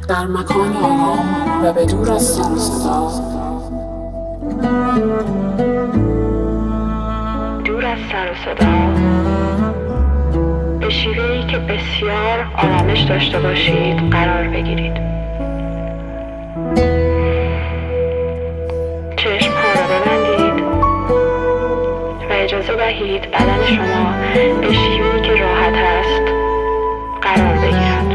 در مکان آرام و به دور از سر و صدا، دور از سر و صدا، به شیوه‌ای که بسیار آرامش داشته باشید قرار بگیرید. چشم‌ها را ببندید و اجازه دهید بدن شما به شیوه‌ای که راحت است قرار بگیرد.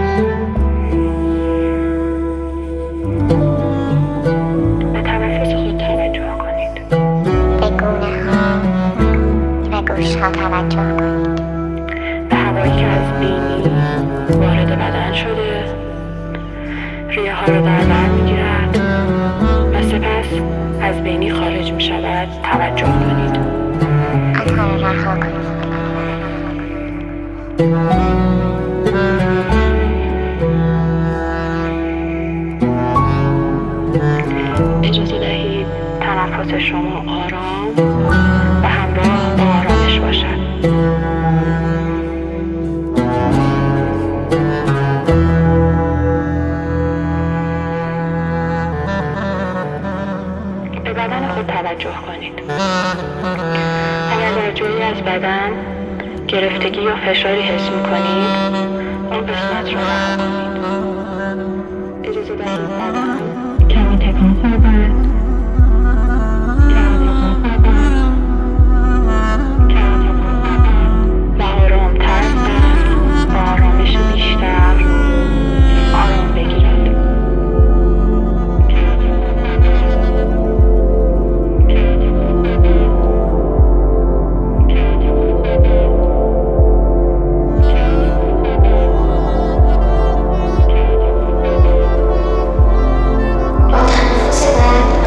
به تنفس خود توجه کنید. به گونه‌ها و گوش‌ها توجه کنید. به هوایی که از بینی وارد بدن شده ریه ها را در بر می‌گیرد و سپس از بینی خارج می شود. توجه کنید. آنها را رها کنید. اجازه دهید تنفس شما آرام و همراه با آرامش باشد. به بدن خود توجه کنید. اگر در جایی از بدن گرفتگی یا فشاری حس می کنید، اون قسمت را رها کنید. اجازه دهید بدن کمی تکان خورد. و آرام‌تر با آرامش بیشتر آرام بگیرد. با تنفس بعد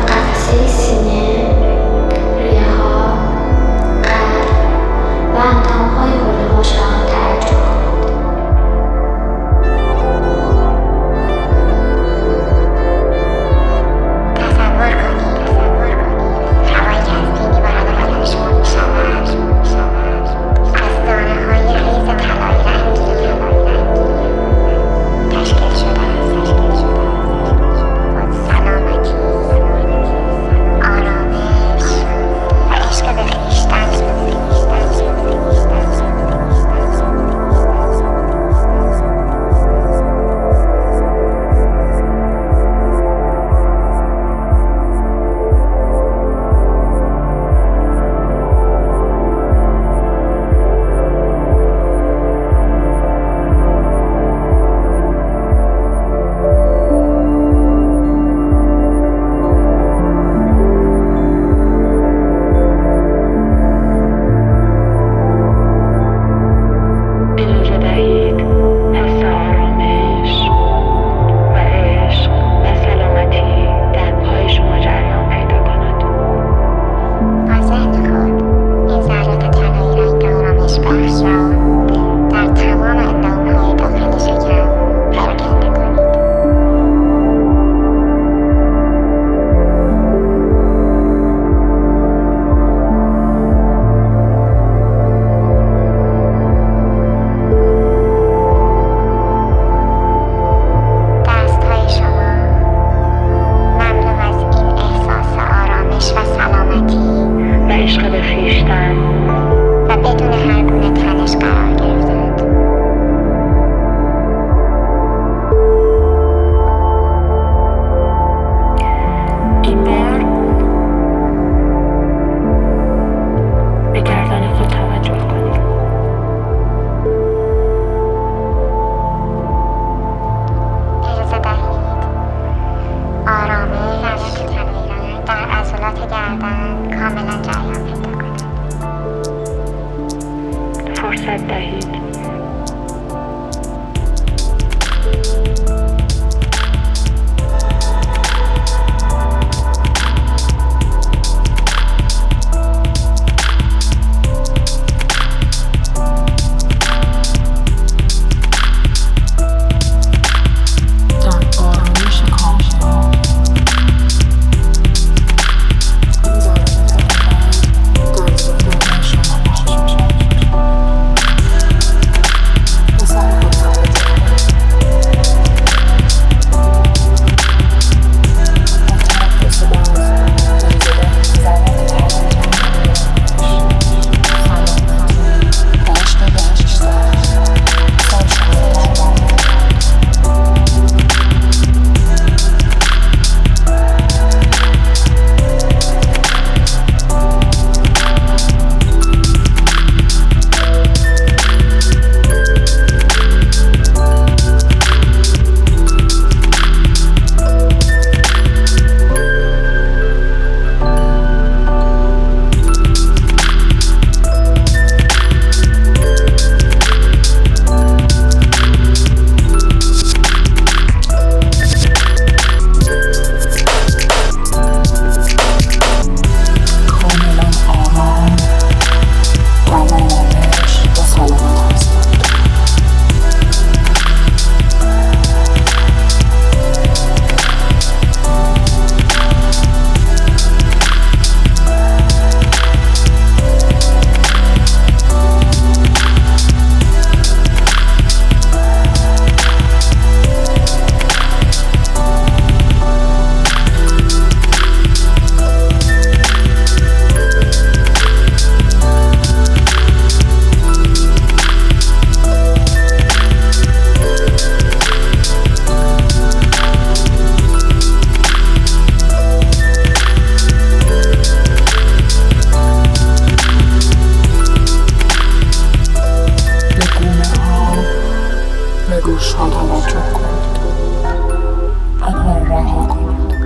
گوشها توجه کنید. آنها را رها کنید.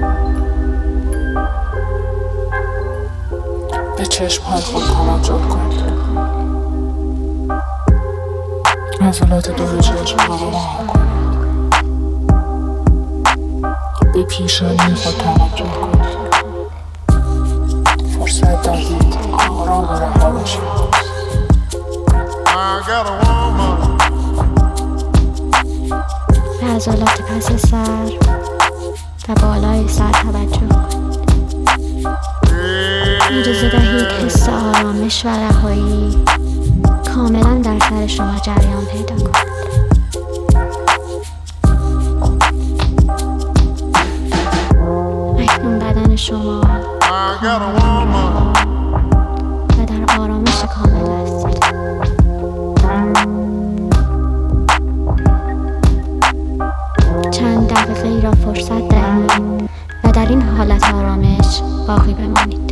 به چشمهای خود توجه کنید. عضلات دور چشمها را رها کنید. به پیشانی خود توجه کنید. فرصت دهید آرام و رها باشید. به عضلات پس سر و بالای سر توجه کنید. اجازه دهید حس آرامش و رهایی کاملا در سر شما جریان پیدا کند. اکنون بدن شما و در آرامش کامل است. چند دقیقه ای را فرصت دهید و در این حالت آرامش باقی بمانید.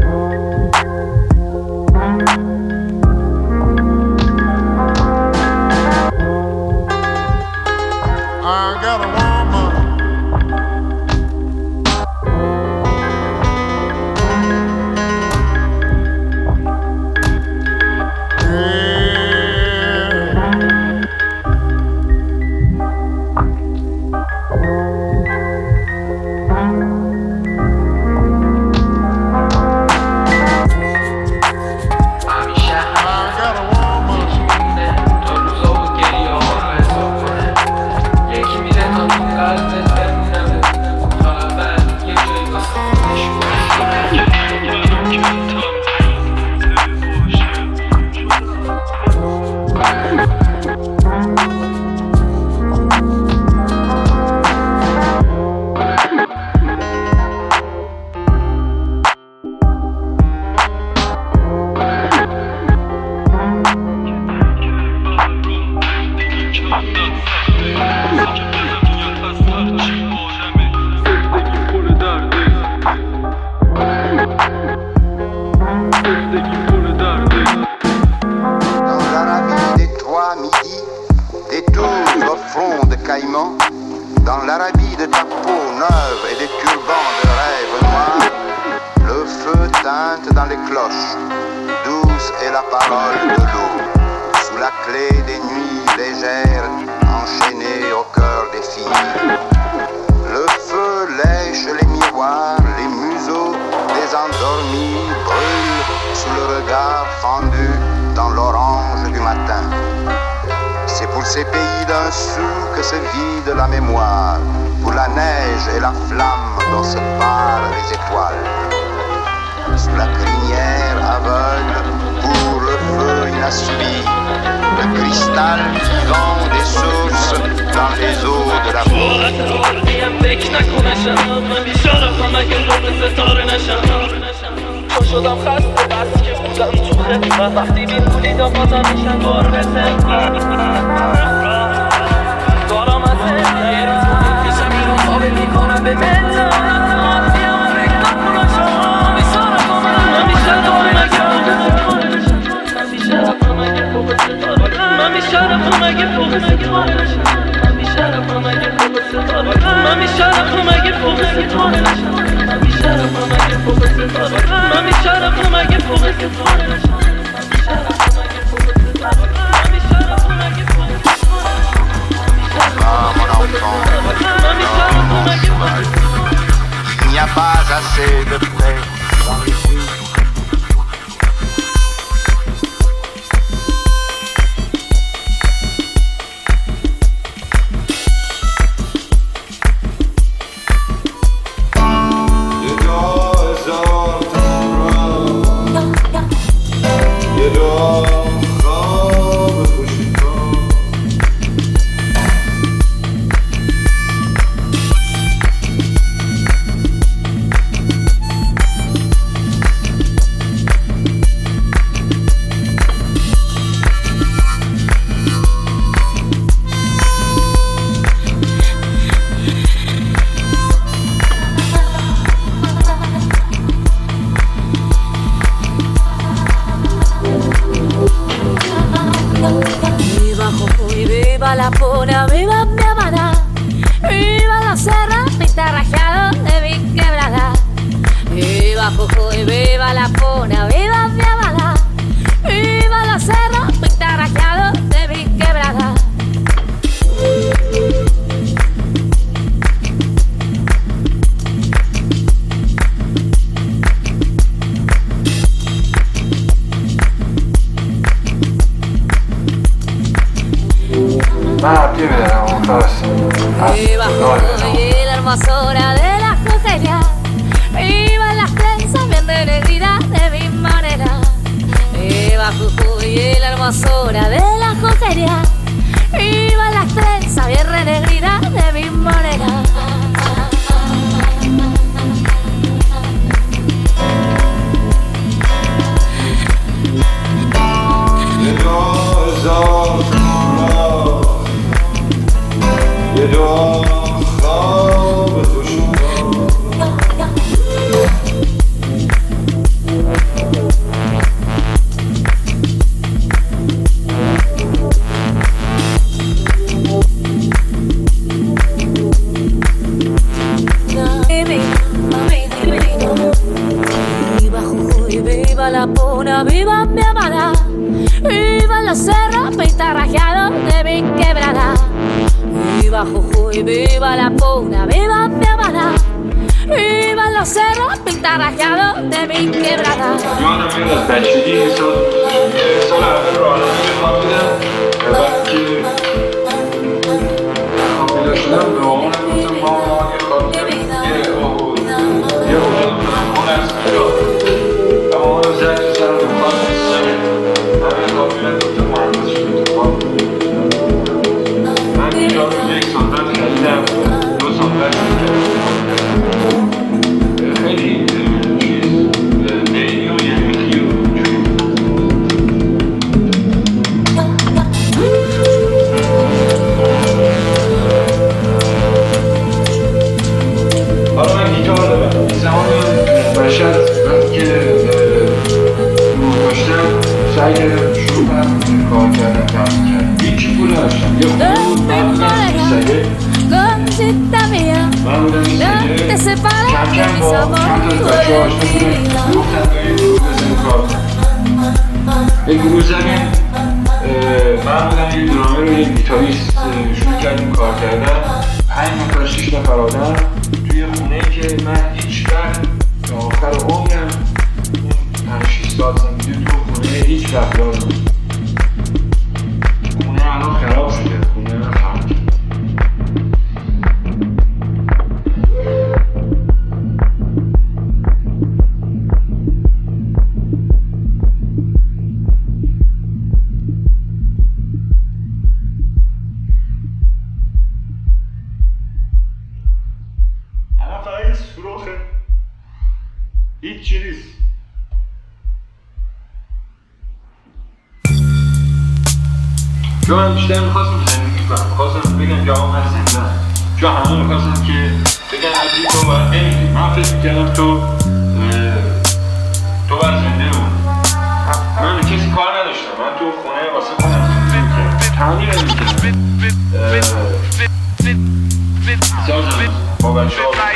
Dans l'Arabie de ta peau neuve et des turbans de rêves noirs, le feu teinte dans les cloches, douce est la parole de l'eau, sous la clé des nuits légères, enchaînées au cœur des filles. Le feu lèche les miroirs, les museaux des endormis brûlent sous le regard fendu dans l'orange du matin. C'est pour ces pays d'un sou que se vide la mémoire, pour la neige et la flamme dont se parent les étoiles. Sous la crinière aveugle, pour le feu inassouvi, le cristal vivant des sources dans les eaux de la bouche. شدم خسته بس که بودم تو خدمت وقتی بین بودیدم بازم میشن بار بزن دارم از یه روز میشم اینو خوابه میکنم به ملت بیام بگم کناشم میسارم من میشرم اگه فوق ستاره من میشرم اگه فوق ستاره من میشرم اگه فوق ستاره من میشرم اگه فوق ستاره من میشرم اگه فوق ستاره من میشرم اگه فوق ستاره Il n'y a pas assez de paix dans les rues. viva la puna, viva mi amada, viva los cerros pintarrajeados de mi quebrada. Viva Jujuy, viva la puna, viva mi amada, viva los cerros pintarrajeados de mi quebrada. Viva Jujuy, la hermosura de la jujería. Viva las trenzas bien renegridas de mi manera. Viva Jujuy, la hermosura de la jujería. Viva las trenzas bien renegridas de mi manera. یه دعا خواب تو Viva Jujuy, viva la puna, viva mi amada, viva los cerros pintarrajeados de mi quebrada. Viva Jujuy, viva la puna, viva mi amada, viva los cerros pintarrajeados de mi quebrada. یادم میاد از بچگی سال اول رو آنلاین میخوام بودم و بعد که کامل شدم به مامانم گفتم مامان یه کار یه اوجا خونه هست اینجا و مامانم زنگ سر دکان نیستم همین کاملا گفتم مهندس شده دکان من اینجا رو یک سال بعد خریدم 2 سال بعد خیلی حالا من گیتار دارم زمان بشر وقتی که دور داشتم سعی کردم شروع کنم کار کردم تمرین کردم هیچ پول نداشتم یه خود من بودم این سگه کم کم با چند تا بچه ها آشنا بودم گفتم بریم گروه بزنیم کار کنم به گروه زمین من بودم یه درامر و یه گیتاریست شروع کردیم کار کردن 5 نفر 6 نفر آدم توی خونه که من هیچ وقت تا آخر عمرم 5-6 ساعت زندگی تو خونه هیچ وقت یادم خونه الان خراب شده خونه من خراب شده هیچ چی نیست چون من بیشتر میخواستم زندگی کنم میخواستم بگم جواب من زنده چون همه میخواستم که بگن عزیزی تو باید نمیدی من فکر میکردم تو باید زنده بود من به کسی کار نداشتم من تو خونه واسه خودم زندگی میکردم تعمیر نمیکردم سازم با بچه ها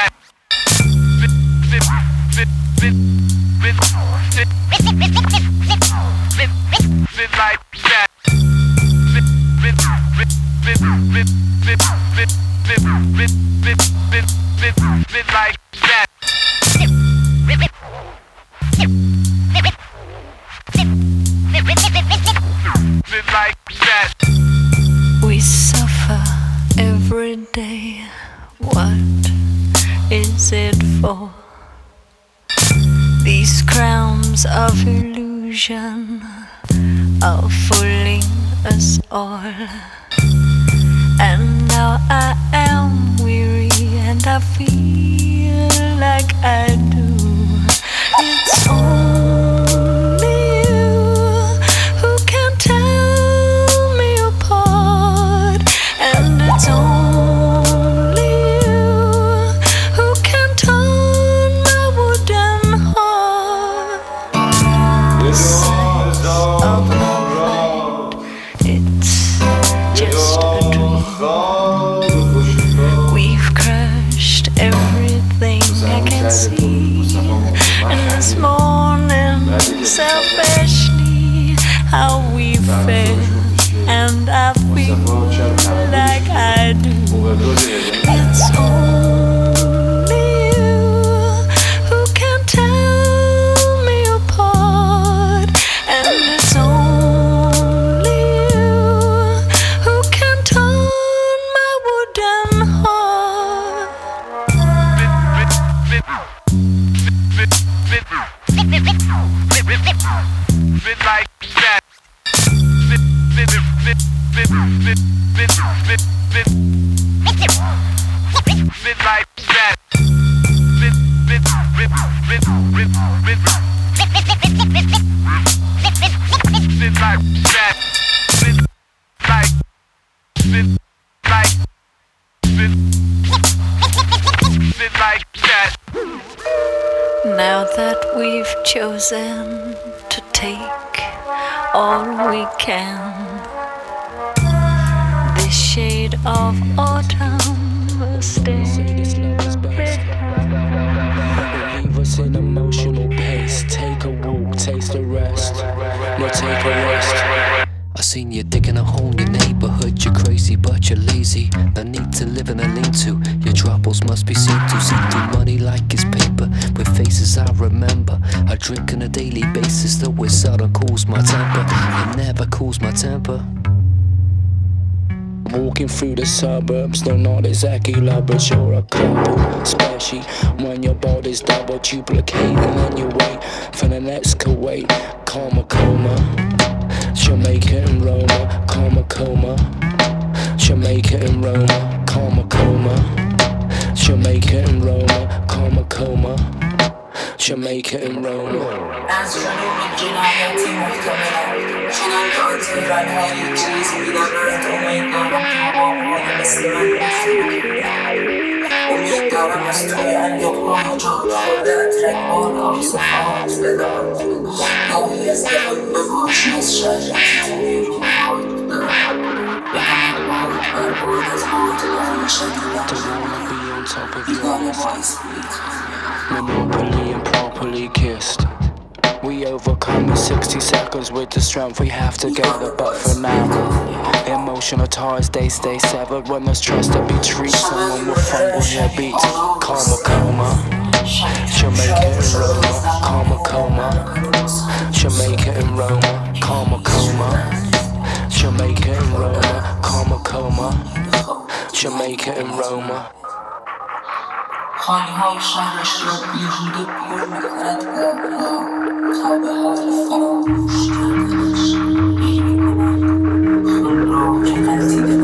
We suffer every day. What is it for? These crowns of illusion are fooling us all. And now I am weary and I feel like I do. It's only you who can tell me apart. And it's only you who can turn my wooden heart. It's just We've crushed everything I can see. And this morning, selfishly, how we feel. And I feel like I do. It's only you who can tell me apart. And it's only you who can turn my wooden heart. Like that. Like that. Now that we've chosen to take all we can, this shade of autumn will stay. Leave us in emotional pace. Take a walk, taste a rest. No, take a rest. I seen you digging a hole in your neighborhood. You're crazy, but you're lazy. No need to live in a lean-to. Your troubles must be seen to. See through money like it's paper, with faces I remember. I drink on a daily basis, though it seldom cools my temper. It never cools my temper. Walking through the suburbs, no, not exactly love, but you're a couple. Especially when your body's double duplicating and you wait for the next Kuwait. Coma. Jamaica and Roma, coma. Jamaica and Roma, coma. Jamaica and Roma, coma. Jamaica and Roma. از جنوب جنایتی محتملم چنان که آن تهران های چیزی بیدم رد امید دارم تمامیان مثل من امید دارم از توی اندوقگاه جاد خورده ترکبار آسفات بدم گاهی از دلم بباشی از شهرتی توی روحات دارم به همه بارد بربود از باطلان شدیدم بیگانه باعث بود Monopoly and properly kissed. We overcome in 60 seconds with the strength we have together. But for now, emotional ties, they stay severed. When there's trust to be treated, someone will fumble their beats. Coma. Jamaica and Roma, coma. Jamaica and Roma, coma. Jamaica and Roma, coma. Jamaica and Roma. خانه‌های شهرش را بیهوده پر می‌کند آبها تا به حال فراموش کردنش خون را که قطعی